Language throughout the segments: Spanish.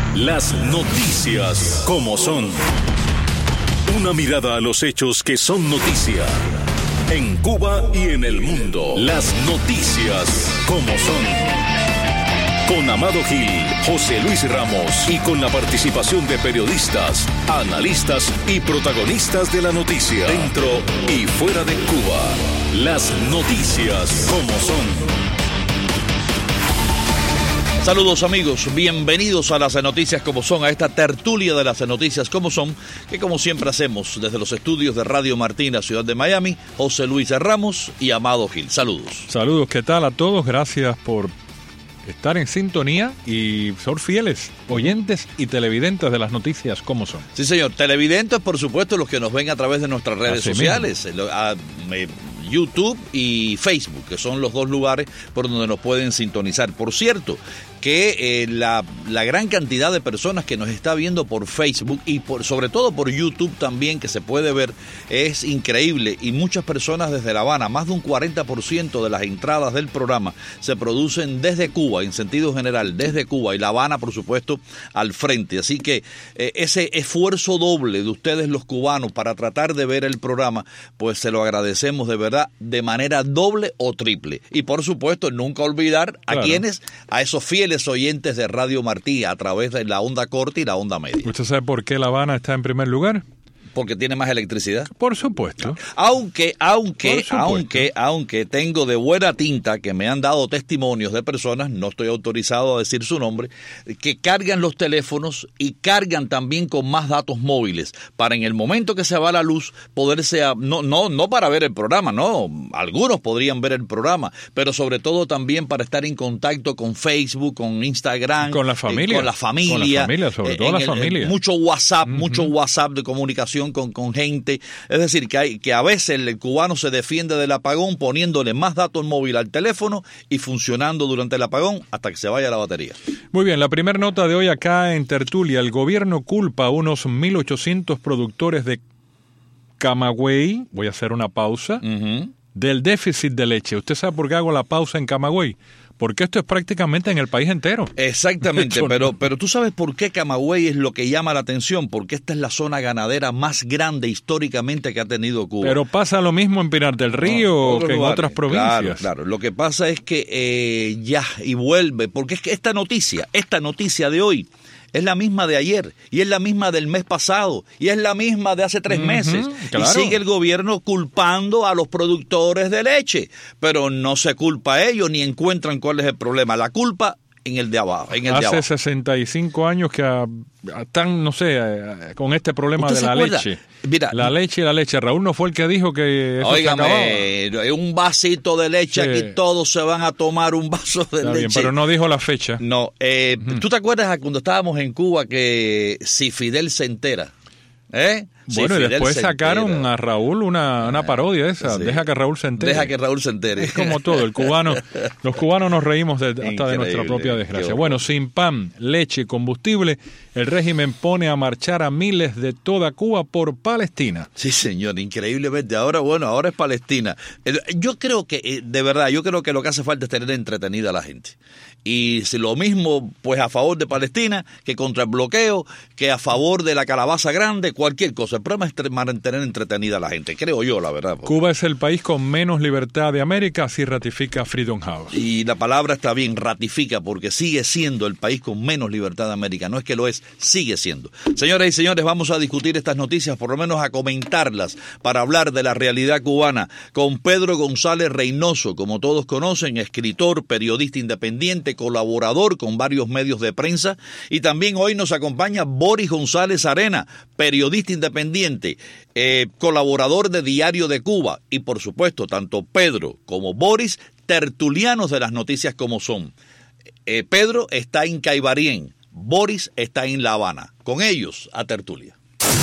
Las noticias como son. Una mirada a los hechos que son noticia. En Cuba y en el mundo. Las noticias como son. Con Amado Gil, José Luis Ramos y con la participación de periodistas, analistas y protagonistas de la noticia. Dentro y fuera de Cuba. Las noticias como son. Saludos amigos, bienvenidos a las noticias como son, a esta tertulia de las noticias como son, que como siempre hacemos desde los estudios de Radio Martina, ciudad de Miami, José Luis Ramos y Amado Gil. Saludos. Saludos, ¿qué tal a todos? Gracias por estar en sintonía y ser fieles oyentes y televidentes de las noticias como son. Sí señor, televidentes por supuesto los que nos ven a través de nuestras redes sociales, YouTube y Facebook, que son los dos lugares por donde nos pueden sintonizar. Por cierto, que la gran cantidad de personas que nos está viendo por Facebook y sobre todo por YouTube también, que se puede ver, es increíble. Y muchas personas desde La Habana, más de un 40% de las entradas del programa se producen desde Cuba, en sentido general, desde Cuba, y La Habana, por supuesto, al frente. Así que ese esfuerzo doble de ustedes los cubanos para tratar de ver el programa, pues se lo agradecemos de verdad, de manera doble o triple. Y por supuesto, nunca olvidar a esos fieles oyentes de Radio Martí a través de la onda corta y la onda media. ¿Usted sabe por qué La Habana está en primer lugar? Porque tiene más electricidad. Por supuesto. Aunque tengo de buena tinta que me han dado testimonios de personas, no estoy autorizado a decir su nombre, que cargan los teléfonos y cargan también con más datos móviles para en el momento que se va la luz poderse, no para ver el programa, no, algunos podrían ver el programa, pero sobre todo también para estar en contacto con Facebook, con Instagram, con la familia, sobre todo la familia. Mucho WhatsApp de comunicación con gente, es decir, que a veces el cubano se defiende del apagón poniéndole más datos móviles al teléfono y funcionando durante el apagón hasta que se vaya la batería. Muy bien, la primera nota de hoy acá en Tertulia: el gobierno culpa a unos 1.800 productores de Camagüey, voy a hacer una pausa, del déficit de leche. ¿Usted sabe por qué hago la pausa en Camagüey? Porque esto es prácticamente en el país entero. Exactamente, pero tú sabes por qué Camagüey es lo que llama la atención, porque esta es la zona ganadera más grande históricamente que ha tenido Cuba. Pero pasa lo mismo en Pinar del Río que en otras provincias. Claro, lo que pasa es que y vuelve, porque es que esta noticia de hoy es la misma de ayer, y es la misma del mes pasado, y es la misma de hace 3 meses. Claro. Y sigue el gobierno culpando a los productores de leche, pero no se culpa a ellos ni encuentran cuál es el problema. La culpa en el de abajo. Hace 65 años que están, no sé, con este problema de la leche. Mira, la leche. Raúl no fue el que dijo que eso se acababa. Un vasito de leche, sí. Aquí todos se van a tomar un vaso de leche. Bien, pero no dijo la fecha. No, ¿tú te acuerdas cuando estábamos en Cuba que si Fidel se entera? Bueno, y después sacaron a Raúl una parodia esa, sí. Deja que Raúl se entere. Es como todo, los cubanos nos reímos hasta de nuestra propia desgracia. Bueno, sin pan, leche y combustible, el régimen pone a marchar a miles de toda Cuba por Palestina. Sí, señor, increíblemente. Ahora es Palestina. Yo creo que, de verdad, lo que hace falta es tener entretenida a la gente. Y si lo mismo, pues a favor de Palestina, que contra el bloqueo, que a favor de la calabaza grande, cualquier cosa. El problema es mantener entretenida a la gente, creo yo, la verdad. Cuba es el país con menos libertad de América, así ratifica Freedom House. Y la palabra está bien, ratifica, porque sigue siendo el país con menos libertad de América. No es que lo es, sigue siendo. Señoras y señores, vamos a discutir estas noticias, por lo menos a comentarlas, para hablar de la realidad cubana, con Pedro González Reynoso, como todos conocen, escritor, periodista independiente, colaborador con varios medios de prensa, y también hoy nos acompaña Boris González Arena, periodista independiente, colaborador de Diario de Cuba, y por supuesto tanto Pedro como Boris, tertulianos de las noticias como son. Pedro está en Caibarien, Boris está en La Habana. Con ellos a tertulia.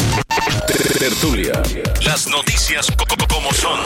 Tertulia. Las noticias como son.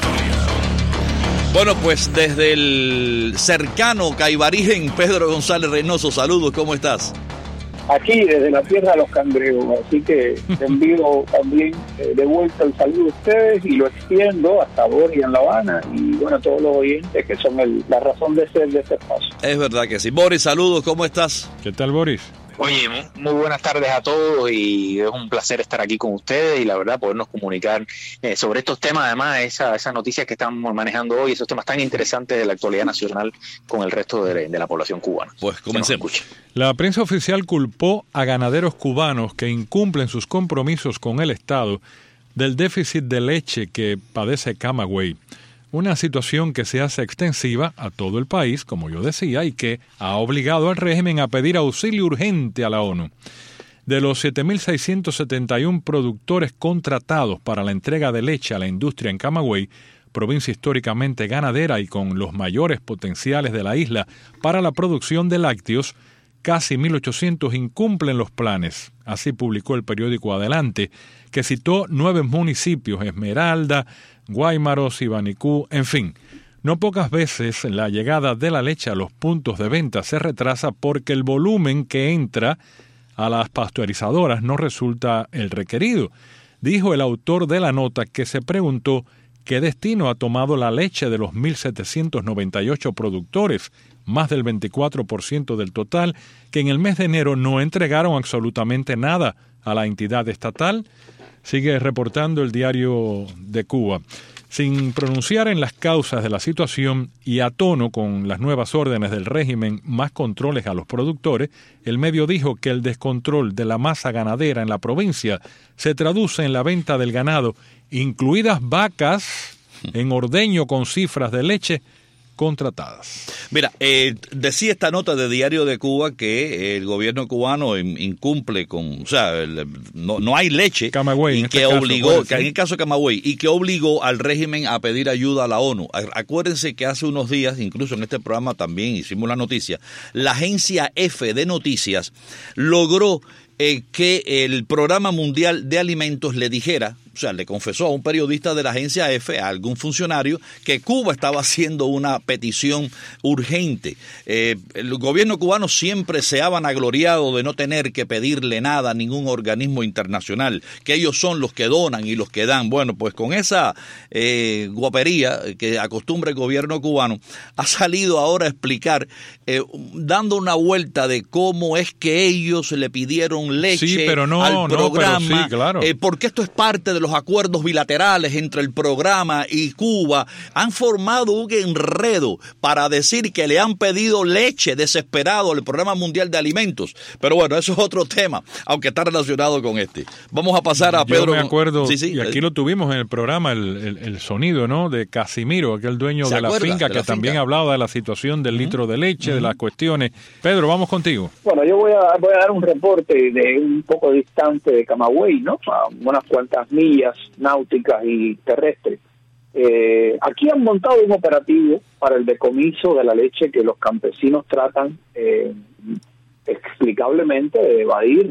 Bueno, pues desde el cercano Caibarien, Pedro González Reynoso, saludos, ¿cómo estás? Aquí, desde la tierra de los cangrejos, así que te envío también de vuelta el saludo a ustedes y lo extiendo hasta Boris en La Habana y bueno, a todos los oyentes que son la razón de ser de este espacio. Es verdad que sí. Boris, saludos, ¿cómo estás? ¿Qué tal, Boris? Oye, muy buenas tardes a todos y es un placer estar aquí con ustedes y la verdad podernos comunicar sobre estos temas, además esas noticias que estamos manejando hoy, esos temas tan interesantes de la actualidad nacional con el resto de la población cubana. Pues comencemos. La prensa oficial culpó a ganaderos cubanos que incumplen sus compromisos con el Estado del déficit de leche que padece Camagüey. Una situación que se hace extensiva a todo el país, como yo decía, y que ha obligado al régimen a pedir auxilio urgente a la ONU. De los 7.671 productores contratados para la entrega de leche a la industria en Camagüey, provincia históricamente ganadera y con los mayores potenciales de la isla para la producción de lácteos, casi 1.800 incumplen los planes. Así publicó el periódico Adelante, que citó 9 municipios: Esmeralda, Guaymaros, Ibanicú, en fin. No pocas veces la llegada de la leche a los puntos de venta se retrasa porque el volumen que entra a las pasteurizadoras no resulta el requerido. Dijo el autor de la nota, que se preguntó qué destino ha tomado la leche de los 1.798 productores, más del 24% del total, que en el mes de enero no entregaron absolutamente nada a la entidad estatal. Sigue reportando el Diario de Cuba. Sin pronunciar en las causas de la situación y a tono con las nuevas órdenes del régimen, más controles a los productores, el medio dijo que el descontrol de la masa ganadera en la provincia se traduce en la venta del ganado, incluidas vacas en ordeño con cifras de leche contratadas. Mira, decía esta nota de Diario de Cuba que el gobierno cubano incumple con, o sea, no hay leche, Camagüey, y en que este obligó, caso, en el caso de Camagüey, y que obligó al régimen a pedir ayuda a la ONU. Acuérdense que hace unos días, incluso en este programa también hicimos la noticia, la agencia F de noticias logró que el Programa Mundial de Alimentos le dijera, o sea, le confesó a un periodista de la agencia F, a algún funcionario, que Cuba estaba haciendo una petición urgente. El gobierno cubano siempre se ha vanagloriado de no tener que pedirle nada a ningún organismo internacional, que ellos son los que donan y los que dan. Bueno, pues con esa guapería que acostumbra el gobierno cubano, ha salido ahora a explicar, dando una vuelta de cómo es que ellos le pidieron leche al programa, sí, claro. Porque esto es parte de los acuerdos bilaterales entre el programa y Cuba. Han formado un enredo para decir que le han pedido leche desesperado al Programa Mundial de Alimentos. Pero bueno, eso es otro tema, aunque está relacionado con este. Vamos a pasar a Pedro. Yo me acuerdo, sí, y aquí lo tuvimos en el programa, el sonido, ¿no?, de Casimiro, aquel dueño de la finca, que también hablaba de la situación del litro de leche, de las cuestiones. Pedro, vamos contigo. Bueno, yo voy a dar un reporte de un poco distante de Camagüey, ¿no?, a unas cuantas millas náuticas y terrestres. Aquí han montado un operativo para el decomiso de la leche que los campesinos tratan explicablemente de evadir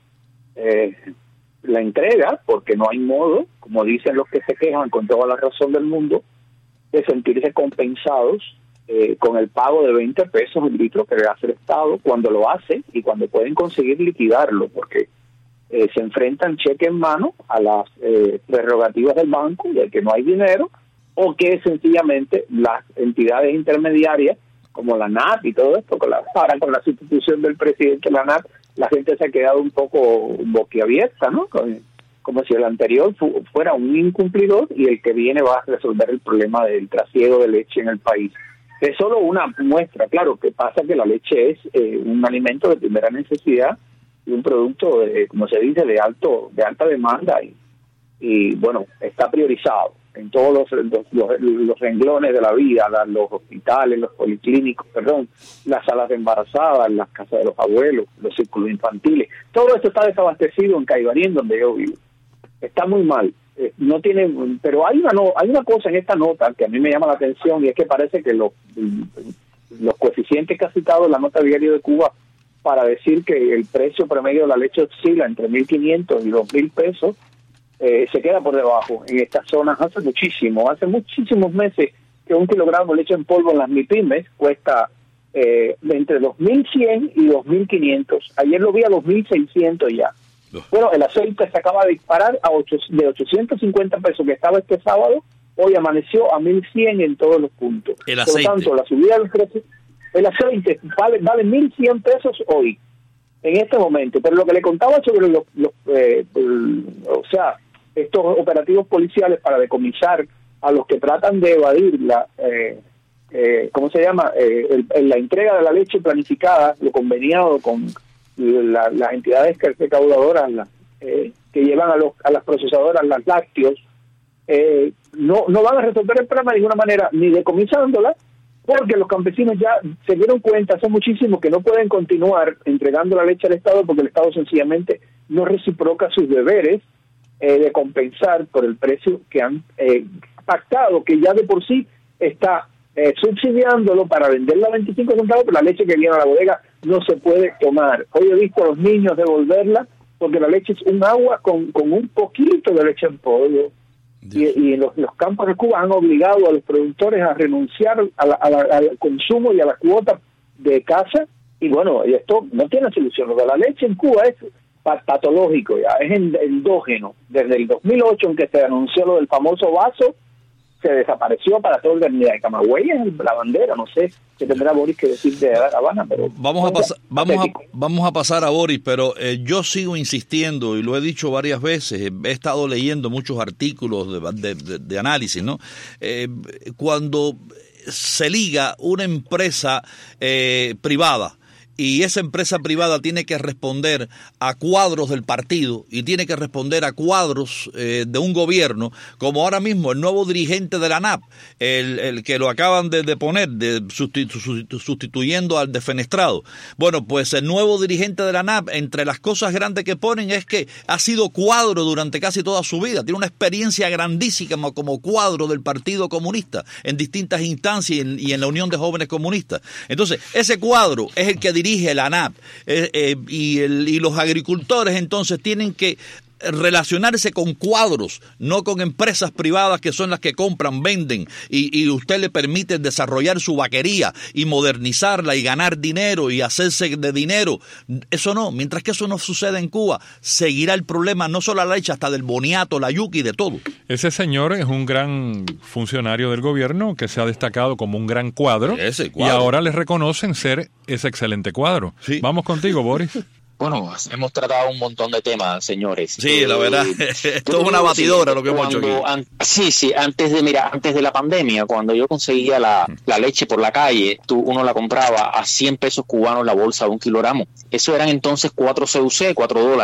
la entrega, porque no hay modo, como dicen los que se quejan con toda la razón del mundo, de sentirse compensados con el pago de 20 pesos el litro que le hace el Estado cuando lo hace y cuando pueden conseguir liquidarlo, porque se enfrentan cheque en mano a las prerrogativas del banco de que no hay dinero, o que sencillamente las entidades intermediarias como la NAP y todo esto, ahora con la sustitución del presidente de la NAP, la gente se ha quedado un poco boquiabierta, ¿no? Como si el anterior fuera un incumplidor y el que viene va a resolver el problema del trasiego de leche en el país. Es solo una muestra, claro, que pasa que la leche es un alimento de primera necesidad y un producto, como se dice, de alta demanda y bueno, está priorizado en todos los renglones de la vida, los hospitales, los policlínicos, las salas de embarazadas, las casas de los abuelos, los círculos infantiles. Todo esto está desabastecido en Caibarín, donde yo vivo. Está muy mal. No tiene, pero hay una cosa en esta nota que a mí me llama la atención, y es que parece que los coeficientes que ha citado la nota Diario de Cuba para decir que el precio promedio de la leche oscila entre 1.500 y 2.000 pesos, se queda por debajo en estas zonas. Hace muchísimos meses que un kilogramo de leche en polvo en las MIPYMES cuesta entre 2.100 y 2.500. Ayer lo vi a 2.600 ya. Bueno, el aceite se acaba de disparar de 850 pesos que estaba este sábado, hoy amaneció a 1.100 en todos los puntos. El aceite. Por lo tanto, la subida del precio, el aceite vale 1.100 pesos hoy. en este momento. Pero lo que le contaba sobre estos operativos policiales para decomisar a los que tratan de evadir la la entrega de la leche planificada, lo conveniado con las entidades recaudadoras que llevan a las procesadoras las lácteos, no van a resolver el problema de ninguna manera, ni decomisándola, porque los campesinos ya se dieron cuenta hace muchísimo que no pueden continuar entregando la leche al Estado, porque el Estado sencillamente no reciproca sus deberes de compensar por el precio que han pactado, que ya de por sí está subsidiándolo para venderla a 25 centavos, pero la leche que viene a la bodega no se puede tomar. Hoy he visto a los niños devolverla porque la leche es un agua con un poquito de leche en polvo. Y en los campos de Cuba han obligado a los productores a renunciar al consumo y a la cuota de caza, y bueno, esto no tiene solución. Lo de la leche en Cuba es patológico, ya es endógeno. Desde el 2008, en que se anunció lo del famoso vaso, se desapareció para todo el de Camagüey, es la bandera, no sé qué tendrá Boris que decir de Habana, pero vamos a pasar a Boris, pero yo sigo insistiendo, y lo he dicho varias veces, he estado leyendo muchos artículos de análisis, ¿no? Cuando se liga una empresa privada, y esa empresa privada tiene que responder a cuadros del partido y tiene que responder a cuadros de un gobierno, como ahora mismo el nuevo dirigente de la ANAP, el que lo acaban de poner, sustituyendo al defenestrado. Bueno, pues el nuevo dirigente de la ANAP, entre las cosas grandes que ponen es que ha sido cuadro durante casi toda su vida, tiene una experiencia grandísima como cuadro del Partido Comunista en distintas instancias y en la Unión de Jóvenes Comunistas. Entonces, ese cuadro es el que dirige la ANAP, y los agricultores entonces tienen que relacionarse con cuadros, no con empresas privadas que son las que compran, venden, y usted le permite desarrollar su vaquería y modernizarla y ganar dinero y hacerse de dinero. Eso no, mientras que eso no suceda en Cuba, seguirá el problema, no solo la leche, hasta del boniato, la yuca y de todo. Ese señor es un gran funcionario del gobierno que se ha destacado como un gran cuadro, y ahora le reconocen ser ese excelente cuadro. Sí. Vamos contigo, Boris. Bueno, hemos tratado un montón de temas, señores. Sí, la verdad, esto es una batidora lo que hemos hecho aquí. Sí, antes de la pandemia, cuando yo conseguía la leche por la calle, uno la compraba a 100 pesos cubanos la bolsa de 1 kilogramo. Eso eran entonces 4 CUC,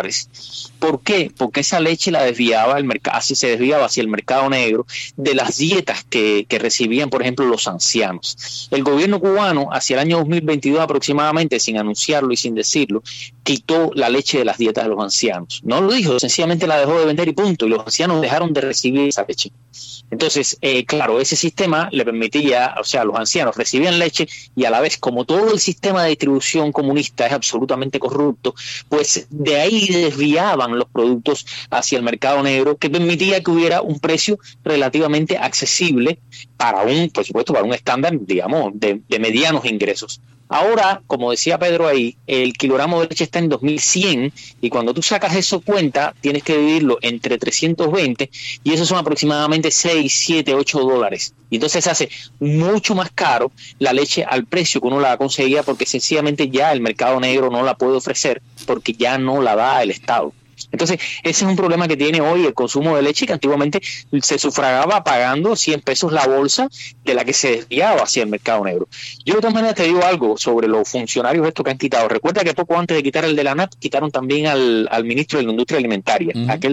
$4. ¿Por qué? Porque esa leche la desviaba se desviaba hacia el mercado negro de las dietas que recibían, por ejemplo, los ancianos. El gobierno cubano, hacia el año 2022 aproximadamente, sin anunciarlo y sin decirlo, quitó la leche de las dietas de los ancianos. No lo dijo, sencillamente la dejó de vender y punto, y los ancianos dejaron de recibir esa leche. Entonces, claro, ese sistema le permitía, o sea, los ancianos recibían leche y a la vez, como todo el sistema de distribución comunista es absolutamente corrupto, pues de ahí desviaban los productos hacia el mercado negro, que permitía que hubiera un precio relativamente accesible para por supuesto, para un estándar, digamos, de medianos ingresos. Ahora, como decía Pedro ahí, el kilogramo de leche está en 2.100, y cuando tú sacas eso cuenta, tienes que dividirlo entre 320, y esos son aproximadamente 6, 7, 8 dólares. Y entonces se hace mucho más caro la leche al precio que uno la conseguía, porque sencillamente ya el mercado negro no la puede ofrecer, porque ya no la da el Estado. Entonces, ese es un problema que tiene hoy el consumo de leche, que antiguamente se sufragaba pagando 100 pesos la bolsa, de la que se desviaba hacia el mercado negro. Yo de todas maneras te digo algo sobre los funcionarios estos que han quitado. Recuerda que poco antes de quitar el de la ANAP, quitaron también al ministro de la Industria Alimentaria, aquel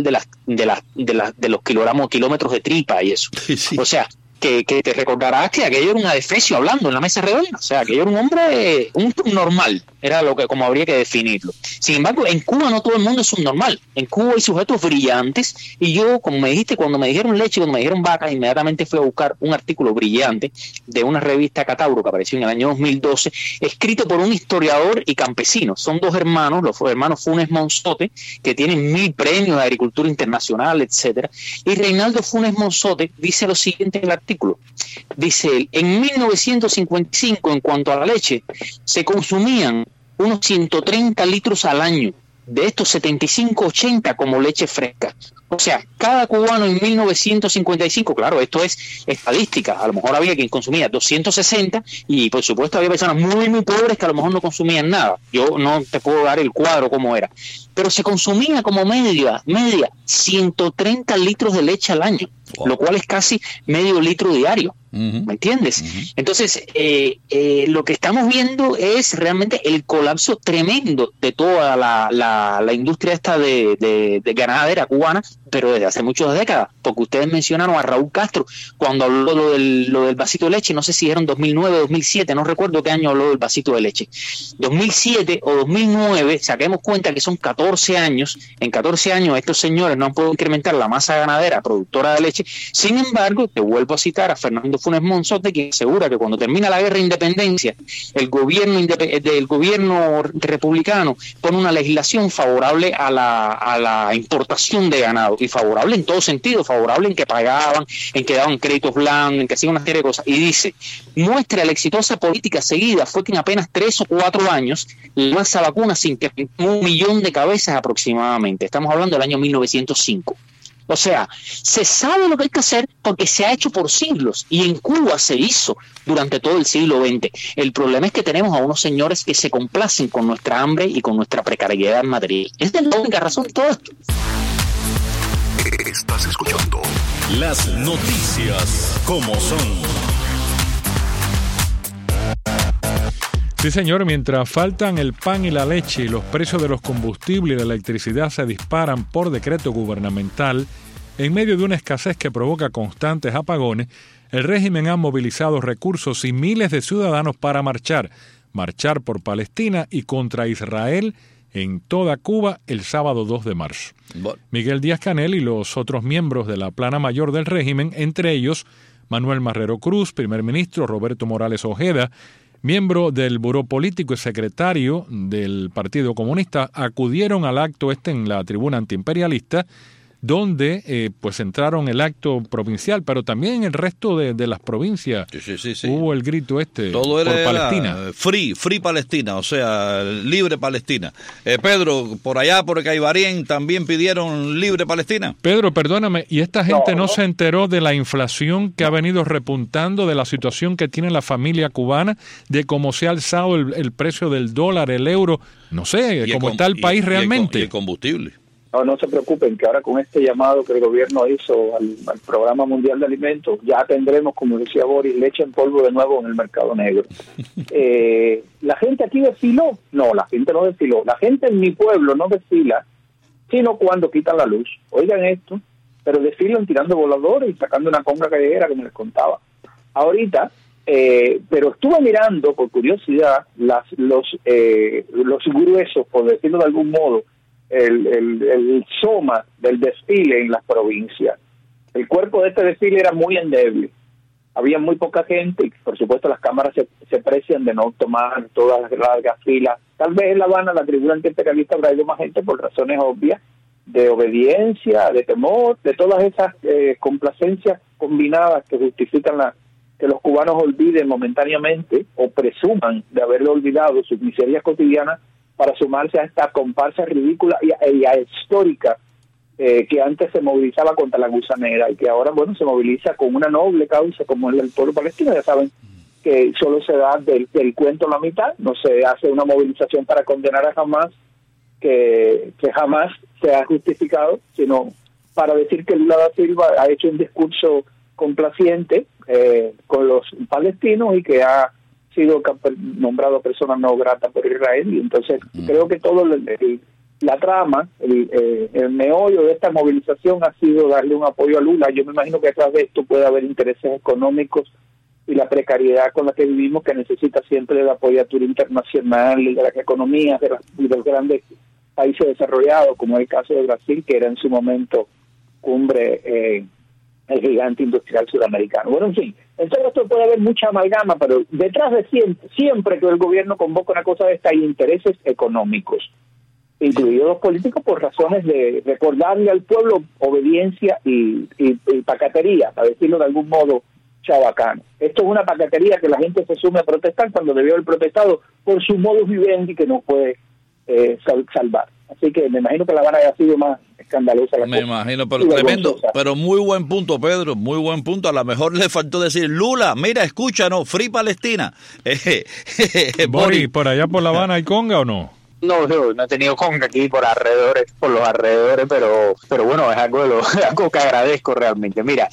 de los kilómetros de tripa y eso. Sí. O sea, que te recordarás que aquello era un adefesio hablando en la mesa redonda, o sea, aquello era un hombre, un normal, era lo que, como habría que definirlo. Sin embargo, en Cuba no todo el mundo es un normal. En Cuba hay sujetos brillantes, y yo, como me dijiste, cuando me dijeron leche, cuando me dijeron vaca, inmediatamente fui a buscar un artículo brillante de una revista Catauro que apareció en el año 2012, escrito por un historiador y campesino. Son dos hermanos, los hermanos Funes Monzote, que tienen 1000 premios de agricultura internacional, etcétera. Y Reinaldo Funes Monzote dice lo siguiente en el artículo. Dice él: en 1955, en cuanto a la leche, se consumían unos 130 litros al año, de estos 75, 80 como leche fresca. O sea, cada cubano en 1955, claro, esto es estadística, a lo mejor había quien consumía 260 y por supuesto había personas muy, muy pobres que a lo mejor no consumían nada. Yo no te puedo dar el cuadro cómo era. Pero se consumía como media 130 litros de leche al año, lo cual es casi medio litro diario. ¿Me entiendes? Entonces, lo que estamos viendo es realmente el colapso tremendo de toda la industria esta de ganadera cubana, pero desde hace muchas décadas, porque ustedes mencionaron a Raúl Castro cuando habló lo del vasito de leche, no sé si era en 2009 o 2007, no recuerdo qué año habló del vasito de leche. 2007 o 2009, saquemos cuenta que son 14 años, en 14 años estos señores no han podido incrementar la masa ganadera productora de leche. Sin embargo, te vuelvo a citar a Fernando Funes Monzote, que asegura que cuando termina la guerra de independencia, el gobierno republicano pone una legislación favorable a la importación de ganado, y favorable en todo sentido, favorable en que pagaban, en que daban créditos blandos, en que hacían una serie de cosas, y dice, muestra la exitosa política seguida fue que en apenas 3 o 4 años la masa vacuna se incrementó 1 millón de cabezas aproximadamente. Estamos hablando del año 1905. O sea, se sabe lo que hay que hacer porque se ha hecho por siglos, y en Cuba se hizo durante todo el siglo XX. El problema es que tenemos a unos señores que se complacen con nuestra hambre y con nuestra precariedad material. Esta es la única razón de todo esto. Estás escuchando las noticias como son. Sí, señor, mientras faltan el pan y la leche y los precios de los combustibles y la electricidad se disparan por decreto gubernamental, en medio de una escasez que provoca constantes apagones, el régimen ha movilizado recursos y miles de ciudadanos para marchar por Palestina y contra Israel en toda Cuba el sábado 2 de marzo. Miguel Díaz-Canel y los otros miembros de la plana mayor del régimen, entre ellos Manuel Marrero Cruz, primer ministro, Roberto Morales Ojeda, miembro del Buró Político y secretario del Partido Comunista, acudieron al acto en la tribuna antiimperialista, donde pues entraron el acto provincial, pero también en el resto de las provincias. Sí. Hubo el grito todo por Palestina. Free Palestina, o sea, libre Palestina. Pedro, por allá, por Caibarien, ¿también pidieron libre Palestina? Pedro, perdóname, ¿y esta gente no se enteró de la inflación que ha venido repuntando, de la situación que tiene la familia cubana, de cómo se ha alzado el precio del dólar, el euro? No sé, cómo está el país realmente. Y el combustible. No se preocupen, que ahora con este llamado que el gobierno hizo al Programa Mundial de Alimentos, ya tendremos, como decía Boris, leche en polvo de nuevo en el mercado negro. ¿La gente aquí desfiló? No, la gente no desfiló. La gente en mi pueblo no desfila, sino cuando quitan la luz. Oigan esto, pero desfilan tirando voladores y sacando una conga callejera, como les contaba. Ahorita, pero estuve mirando, por curiosidad, los gruesos, por decirlo de algún modo, el soma del desfile en las provincias. El cuerpo de este desfile era muy endeble, había muy poca gente y por supuesto las cámaras se precian de no tomar todas las largas filas. Tal vez en La Habana la tribuna antiimperialista habrá ido más gente por razones obvias de obediencia, de temor, de todas esas complacencias combinadas que justifican que los cubanos olviden momentáneamente o presuman de haberlo olvidado sus miserias cotidianas para sumarse a esta comparsa ridícula y histórica que antes se movilizaba contra la gusanera y que ahora, bueno, se moviliza con una noble causa como el del pueblo palestino. Ya saben que solo se da del cuento la mitad, no se hace una movilización para condenar a Hamás, que jamás se ha justificado, sino para decir que Lula da Silva ha hecho un discurso complaciente con los palestinos y que ha sido nombrado persona no grata por Israel. Y entonces creo que todo la trama, el meollo de esta movilización ha sido darle un apoyo a Lula. Yo me imagino que detrás de esto puede haber intereses económicos y la con la que vivimos, que necesita siempre la apoyatura internacional y de las economías de los grandes países desarrollados, como es el caso de Brasil, que era en su momento cumbre el gigante industrial sudamericano. Bueno, en fin, en todo esto puede haber mucha amalgama, pero detrás de siempre que el gobierno convoca una cosa de esta hay intereses económicos, incluidos los políticos, por razones de recordarle al pueblo obediencia y pacatería, para decirlo de algún modo chabacano. Esto es una pacatería que la gente se sume a protestar cuando debió haber protestado por su modus vivendi que no puede salvar. Así que me imagino que La Habana haya sido más escandalosa. Me imagino, pero tremendo, pero muy buen punto, Pedro, muy buen punto. A lo mejor le faltó decir, Lula, mira, escúchanos, Free Palestina. Boris, ¿por allá por La Habana hay conga o no? No he tenido conga aquí por los alrededores, pero bueno, es algo que agradezco realmente. Mira,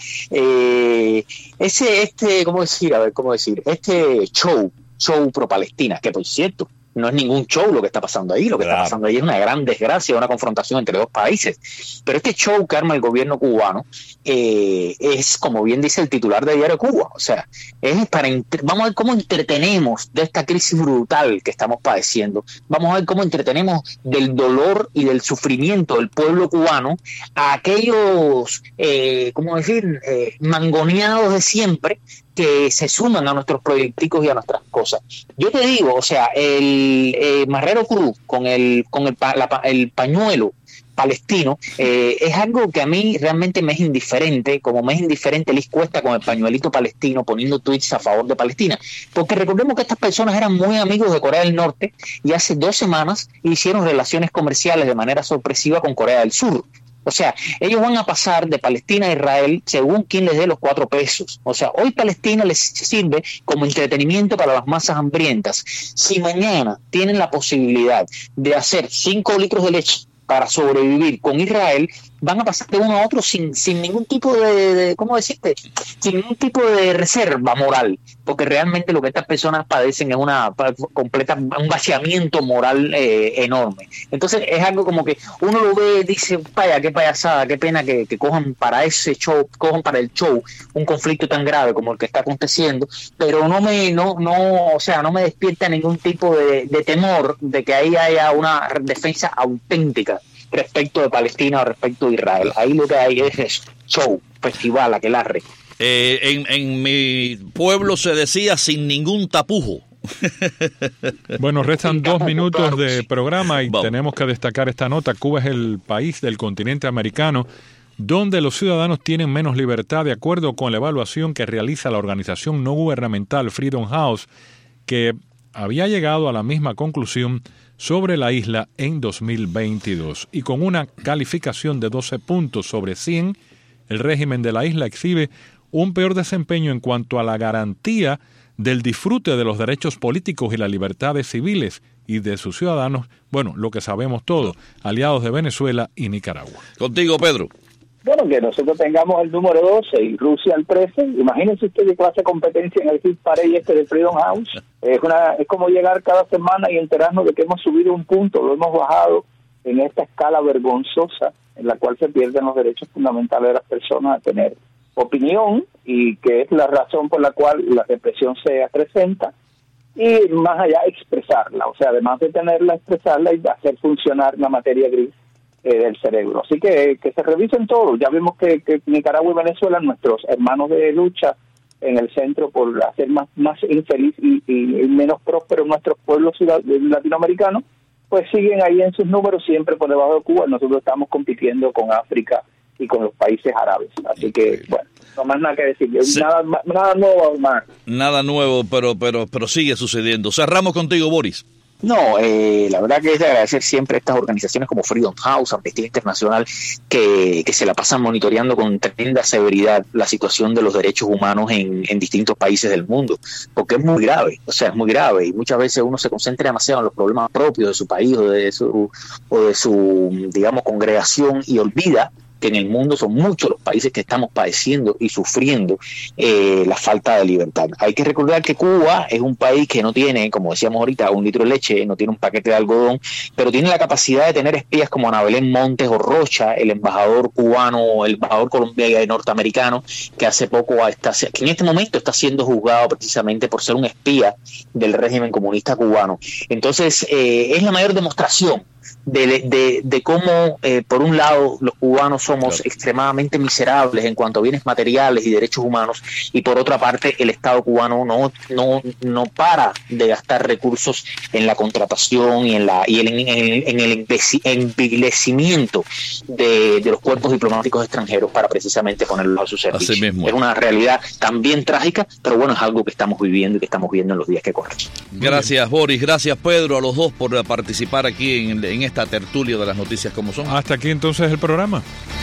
¿cómo decir? Este show pro Palestina, que por cierto, no es ningún show lo que está pasando ahí, está pasando ahí es una gran desgracia, una confrontación entre dos países. Pero este show que arma el gobierno cubano es, como bien dice el titular de Diario Cuba, o sea, vamos a ver cómo entretenemos de esta crisis brutal que estamos padeciendo, vamos a ver cómo entretenemos del dolor y del sufrimiento del pueblo cubano a aquellos, mangoneados de siempre, que se suman a nuestros proyecticos y a nuestras cosas. Yo te digo, o sea, el Marrero Cruz con el pañuelo palestino es algo que a mí realmente me es indiferente, como me es indiferente Liz Cuesta con el pañuelito palestino poniendo tweets a favor de Palestina, porque recordemos que estas personas eran muy amigos de Corea del Norte y hace 2 semanas hicieron relaciones comerciales de manera sorpresiva con Corea del Sur. O sea, ellos van a pasar de Palestina a Israel según quien les dé los 4 pesos. O sea, hoy Palestina les sirve como entretenimiento para las masas hambrientas. Si mañana tienen la posibilidad de hacer 5 litros de leche para sobrevivir con Israel, van a pasar de uno a otro sin ningún tipo de sin ningún tipo de reserva moral, porque realmente lo que estas personas padecen es un vaciamiento moral enorme. Entonces es algo como que uno lo ve y dice, vaya, qué payasada, qué pena que cojan para el show un conflicto tan grave como el que está aconteciendo, pero no me despierta ningún tipo de temor de que ahí haya una defensa auténtica respecto de Palestina o respecto de Israel. Ahí lo que hay es eso, show, festival, aquelarre. En mi pueblo se decía sin ningún tapujo. Bueno, restan 2 minutos de programa y tenemos que destacar esta nota. Cuba es el país del continente americano donde los ciudadanos tienen menos libertad, de acuerdo con la evaluación que realiza la organización no gubernamental Freedom House, que había llegado a la misma conclusión sobre la isla en 2022. Y con una calificación de 12 puntos sobre 100, el régimen de la isla exhibe un peor desempeño en cuanto a la garantía del disfrute de los derechos políticos y las libertades civiles y de sus ciudadanos, bueno, lo que sabemos todos, aliados de Venezuela y Nicaragua. Contigo, Pedro. Bueno, que nosotros tengamos el número 12 y Rusia el 13. Imagínense usted qué clase de competencia en el hit parade de Freedom House. Es como llegar cada semana y enterarnos de que hemos subido un punto, lo hemos bajado en esta escala vergonzosa en la cual se pierden los derechos fundamentales de las personas a tener opinión, y que es la razón por la cual la represión se acrecenta, y más allá expresarla, o sea, además de tenerla, expresarla y hacer funcionar la materia gris del cerebro. Así que se revisen todo. Ya vimos que Nicaragua y Venezuela, nuestros hermanos de lucha en el centro por hacer más infeliz y menos prósperos nuestros pueblos latinoamericanos, pues siguen ahí en sus números, siempre por debajo de Cuba. Nosotros estamos compitiendo con África y con los países árabes. Así que, bueno, no más nada que decir. Sí. Nada nuevo, Omar. Nada nuevo, pero sigue sucediendo. Cerramos contigo, Boris. No, la verdad que es de agradecer siempre a estas organizaciones como Freedom House, Amnistía Internacional, que se la pasan monitoreando con tremenda severidad la situación de los derechos humanos en distintos países del mundo, porque es muy grave, es muy grave, y muchas veces uno se concentra demasiado en los problemas propios de su país o de su digamos, congregación, y olvida que en el mundo son muchos los países que estamos padeciendo y sufriendo la falta de libertad. Hay que recordar que Cuba es un país que no tiene, como decíamos ahorita, 1 litro de leche, no tiene un paquete de algodón, pero tiene la capacidad de tener espías como Ana Belén Montes o Rocha, el embajador cubano, el embajador colombiano y norteamericano, que hace poco que en este momento está siendo juzgado precisamente por ser un espía del régimen comunista cubano. Entonces, es la mayor demostración de cómo, por un lado, los cubanos somos extremadamente miserables en cuanto a bienes materiales y derechos humanos, y por otra parte el Estado cubano no para de gastar recursos en la contratación y en el envilecimiento de los cuerpos diplomáticos extranjeros para precisamente ponerlos a su servicio. Es una realidad también trágica, pero bueno, es algo que estamos viviendo y que estamos viendo en los días que corren. Gracias, Boris. Gracias, Pedro, a los dos por participar aquí en en esta tertulia de las noticias como son. Hasta aquí entonces el programa.